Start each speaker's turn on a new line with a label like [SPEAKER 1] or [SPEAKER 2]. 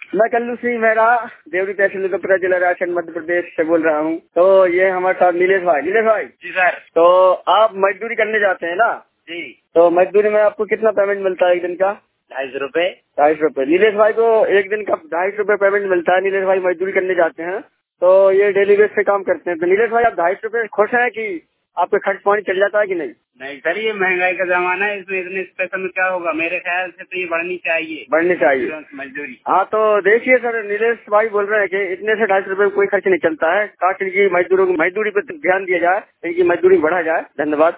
[SPEAKER 1] मैं कल्लू सिंह मेहरा देवरी तहसील उदयपुर जिला राजस्थान मध्य प्रदेश से बोल रहा हूँ। तो ये हमारे साथ नीलेश भाई
[SPEAKER 2] जी सर।
[SPEAKER 1] तो आप मजदूरी करने जाते हैं ना
[SPEAKER 2] जी।
[SPEAKER 1] तो मजदूरी में आपको कितना पेमेंट मिलता है एक दिन का?
[SPEAKER 2] 250 रुपए।
[SPEAKER 1] 250 रुपए। नीलेश भाई को एक दिन का 250 रुपए पेमेंट मिलता है। नीलेश भाई मजदूरी करने जाते हैं तो ये डेली बेस पे काम करते हैं। तो नीलेश भाई आप 250 रुपए खुश हैं कि आपका खर्च पानी चल जाता है कि नहीं?
[SPEAKER 2] नहीं सर, ये महंगाई का जमाना है, इसमें इतने पैसे में क्या होगा? मेरे ख्याल से तो ये बढ़नी चाहिए मजदूरी।
[SPEAKER 1] हाँ तो देखिए सर, नीलेश भाई बोल रहे हैं कि इतने से 250 रुपए में कोई खर्च नहीं चलता है। ताकि इनकी मजदूरों की मजदूरी पे ध्यान दिया जाए, इनकी मजदूरी बढ़ा जाए। धन्यवाद।